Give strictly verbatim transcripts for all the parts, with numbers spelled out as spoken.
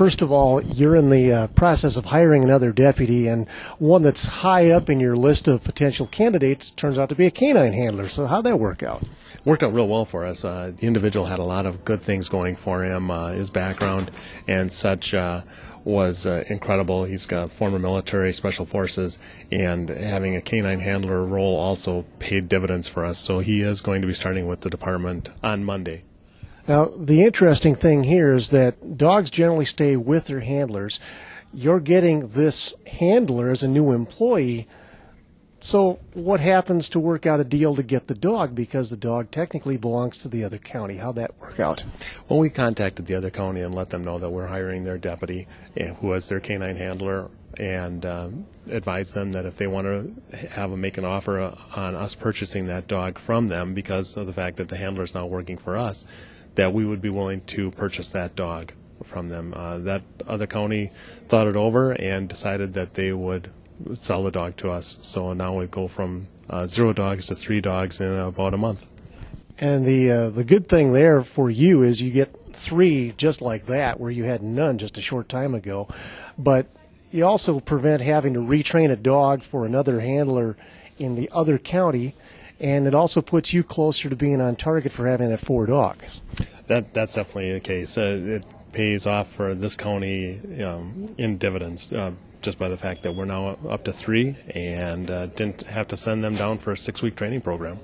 first of all, you're in the uh, process of hiring another deputy, and one that's high up in your list of potential candidates turns out to be a canine handler. So how'd that work out? Worked out real well for us. Uh, the individual had a lot of good things going for him. Uh, his background and such uh, was uh, incredible. He's got former military, special forces, and having a canine handler role also paid dividends for us. So he is going to be starting with the department on Monday. Now, the interesting thing here is that dogs generally stay with their handlers. You're getting this handler as a new employee. So what happens to work out a deal to get the dog, because the dog technically belongs to the other county? How'd that work out? Well, we contacted the other county and let them know that we're hiring their deputy, who is their canine handler, and um, advised them that if they want to have a, make an offer on us purchasing that dog from them because of the fact that the handler is now working for us, that we would be willing to purchase that dog from them. Uh, that other county thought it over and decided that they would sell the dog to us. So now we go from uh, zero dogs to three dogs in about a month. And the uh, the good thing there for you is you get three just like that, where you had none just a short time ago. But you also prevent having to retrain a dog for another handler in the other county, and it also puts you closer to being on target for having that four dogs. That that's definitely the case. Uh, it pays off for this county um, in dividends. Uh, just by the fact that we're now up to three and uh, didn't have to send them down for a six-week training program.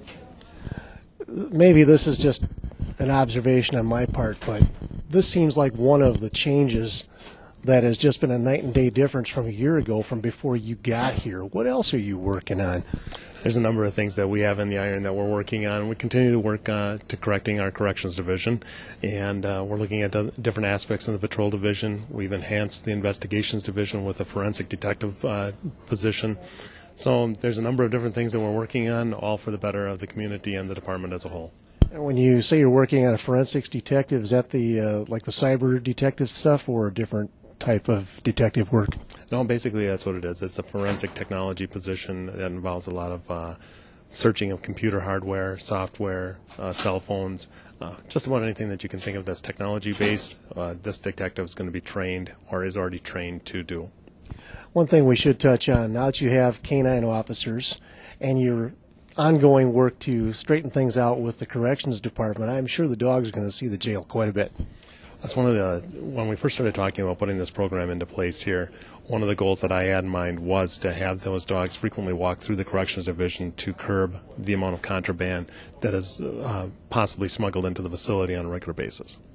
Maybe this is just an observation on my part, but this seems like one of the changes that has just been a night and day difference from a year ago, from before you got here. What else are you working on? There's a number of things that we have in the iron that we're working on. We continue to work uh, to correcting our corrections division, and uh, we're looking at the different aspects in the patrol division. We've enhanced the investigations division with a forensic detective uh, position. So there's a number of different things that we're working on, all for the better of the community and the department as a whole. And when you say you're working on a forensics detective, is that the uh, like the cyber detective stuff, or a different type of detective work? No, basically that's what it is. It's a forensic technology position that involves a lot of uh, searching of computer hardware, software, uh, cell phones, uh, just about anything that you can think of that's technology-based. Uh, this detective is going to be trained or is already trained to do. One thing we should touch on, now that you have canine officers and your ongoing work to straighten things out with the corrections department, I'm sure the dogs are going to see the jail quite a bit. That's one of the, when we first started talking about putting this program into place here, one of the goals that I had in mind was to have those dogs frequently walk through the corrections division to curb the amount of contraband that is uh, possibly smuggled into the facility on a regular basis.